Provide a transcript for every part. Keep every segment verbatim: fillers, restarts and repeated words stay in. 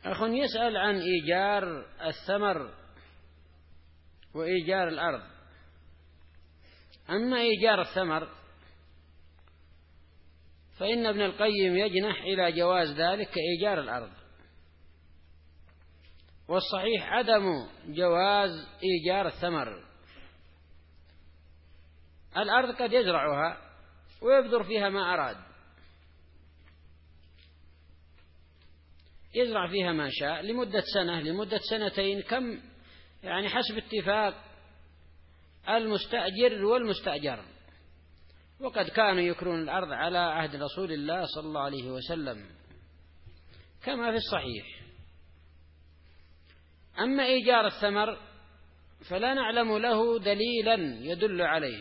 أخ يسأل عن إيجار الثمر وإيجار الأرض. أما إيجار الثمر فإن ابن القيم يجنح إلى جواز ذلك كإيجار الأرض، والصحيح عدم جواز إيجار الثمر. الأرض قد يزرعها ويبذر فيها ما أراد، يزرع فيها ما شاء لمدة سنة لمدة سنتين، كم يعني حسب اتفاق المستأجر والمستأجر. وقد كانوا يكرون الأرض على عهد رسول الله صلى الله عليه وسلم كما في الصحيح. أما إيجار الثمر فلا نعلم له دليلا يدل عليه،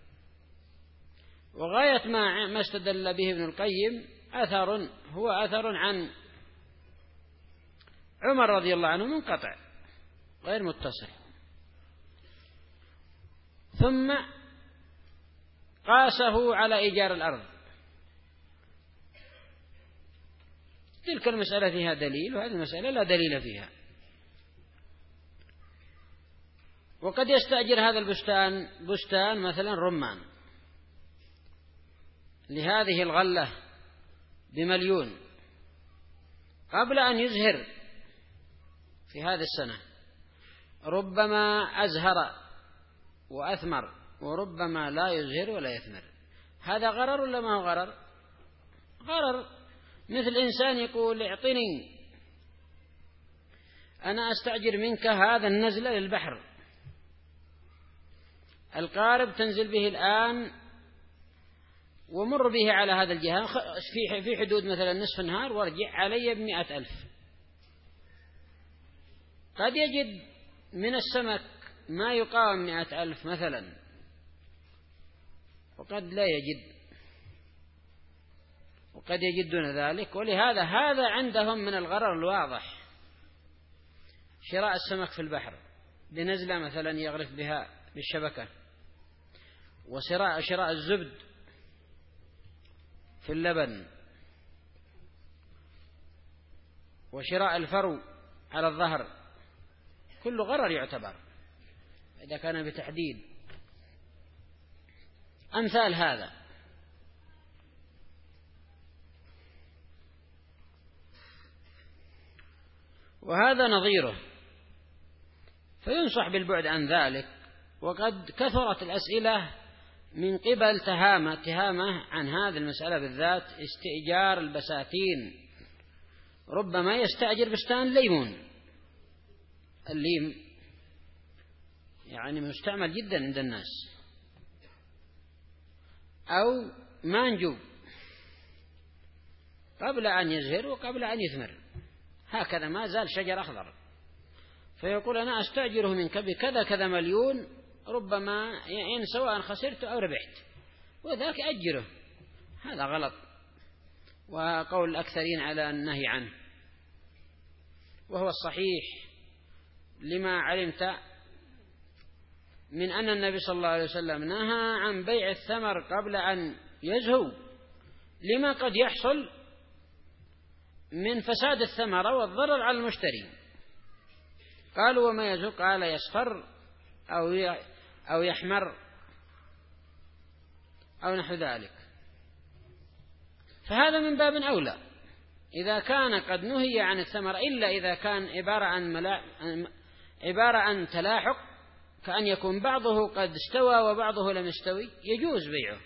وغاية ما ما استدل به ابن القيم أثر هو أثر عن عمر رضي الله عنه منقطع غير متصل، ثم قاسه على إيجار الأرض. تلك المسألة فيها دليل وهذه المسألة لا دليل فيها. وقد يستأجر هذا البستان بستان مثلا رمان لهذه الغلة بمليون قبل أن يزهر في هذه السنة، ربما أزهر وأثمر وربما لا يزهر ولا يثمر. هذا غرر ولا ما هو غرر؟ غرر. مثل إنسان يقول اعطني أنا أستأجر منك هذا النزل للبحر، القارب تنزل به الآن ومر به على هذا الجهة في حدود مثلا نصف النهار وارجع علي بمئة ألف. قد يجد من السمك ما يقاوم مئة ألف مثلا، وقد لا يجد، وقد يجدون ذلك. ولهذا هذا عندهم من الغرر الواضح، شراء السمك في البحر بنزلة مثلا يغرف بها بالشبكة، وشراء شراء الزبد في اللبن، وشراء الفرو على الظهر، كل غرر يعتبر إذا كان بتحديد. أمثال هذا. وهذا نظيره، فينصح بالبعد عن ذلك. وقد كثرت الأسئلة من قبل تهامة تهامة عن هذه المسألة بالذات، استئجار البساتين. ربما يستأجر بستان ليمون، الليم يعني مستعمل جدا عند الناس، أو مانجو قبل أن يزهر وقبل أن يثمر، هكذا ما زال شجر أخضر، فيقول أنا أستأجره منك بكذا كذا مليون، ربما يعني سواء خسرت أو ربحت، وذاك أجره. هذا غلط، وقول الأكثرين على النهي عنه، وهو الصحيح لما علمت من أن النبي صلى الله عليه وسلم نهى عن بيع الثمر قبل أن يزهو، لما قد يحصل من فساد الثمرة والضرر على المشتري. قالوا وما يزهو؟ قال يصفر أو أو يحمر أو نحو ذلك. فهذا من باب أولى إذا كان قد نهي عن الثمر، إلا إذا كان عبارة عن ملا... عبارة عن تلاحق، كأن يكون بعضه قد استوى وبعضه لم يستوي، يجوز بيعه.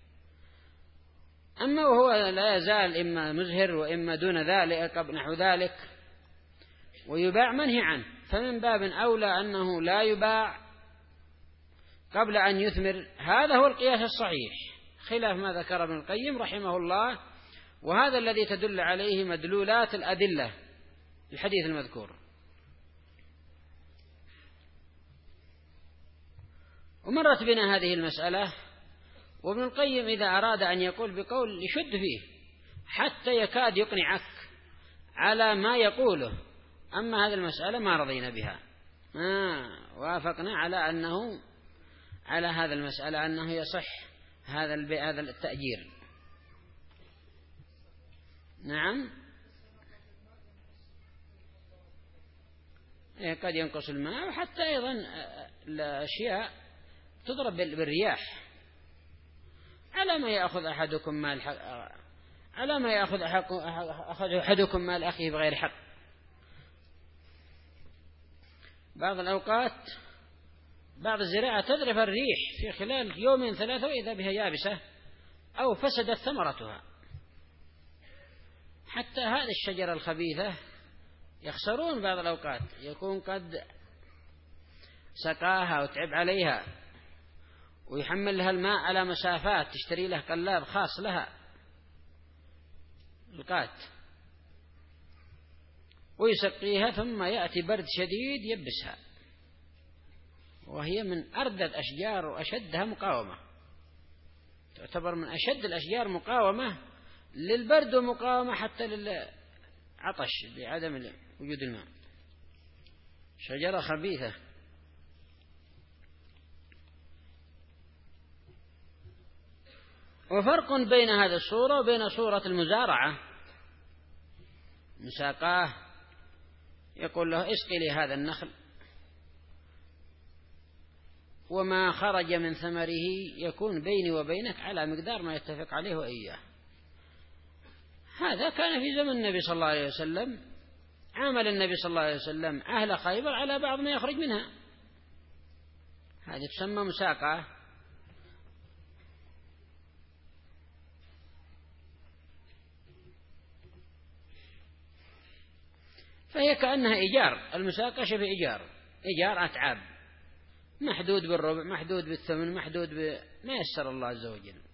أما وهو لا يزال إما مزهر وإما دون ذلك نحو ذلك ويباع، منهي عنه، فمن باب أولى أنه لا يباع قبل أن يثمر. هذا هو القياس الصحيح، خلاف ما ذكر ابن القيم رحمه الله، وهذا الذي تدل عليه مدلولات الأدلة الحديث المذكور. ومرت بنا هذه المسألة، وابن القيم إذا أراد أن يقول بقول يشد فيه حتى يكاد يقنعك على ما يقوله. أما هذه المسألة ما رضينا بها، ما وافقنا على أنه على هذا المسألة أنه يصح هذا هذا التأجير. نعم. قد ينقص الماء. وحتى أيضا الأشياء تضرب بالرياح. على ما يأخذ أحدكم مال حق على ما يأخذ أحدكم مال أخيه بغير حق. بعض الأوقات بعض الزراعة تذرف الريح في خلال يومين ثلاثة وإذا بها يابسة أو فسدت ثمرتها. حتى هذه الشجرة الخبيثة يخسرون بعض الأوقات، يكون قد سقاها وتعب عليها ويحمل لها الماء على مسافات، تشتري له قلاب خاص لها القات ويسقيها، ثم يأتي برد شديد يبسها، وهي من أردى الأشجار وأشدها مقاومة، تعتبر من أشد الأشجار مقاومة للبرد ومقاومة حتى للعطش بعدم وجود الماء. شجرة خبيثة. وفرق بين هذه الصورة وبين صورة المزارعة. مساقاه يقول له اسقي لي هذا النخل، وما خرج من ثمره يكون بيني وبينك على مقدار ما يتفق عليه وإياه. هذا كان في زمن النبي صلى الله عليه وسلم. عامل النبي صلى الله عليه وسلم أهل خيبر على بعض ما يخرج منها، هذه تسمى مساقاه. فهي كأنها إيجار. المساقة شبه إيجار، إيجار أتعاب، محدود بالربع، محدود بالثمن، محدود بما يسر الله عز وجل.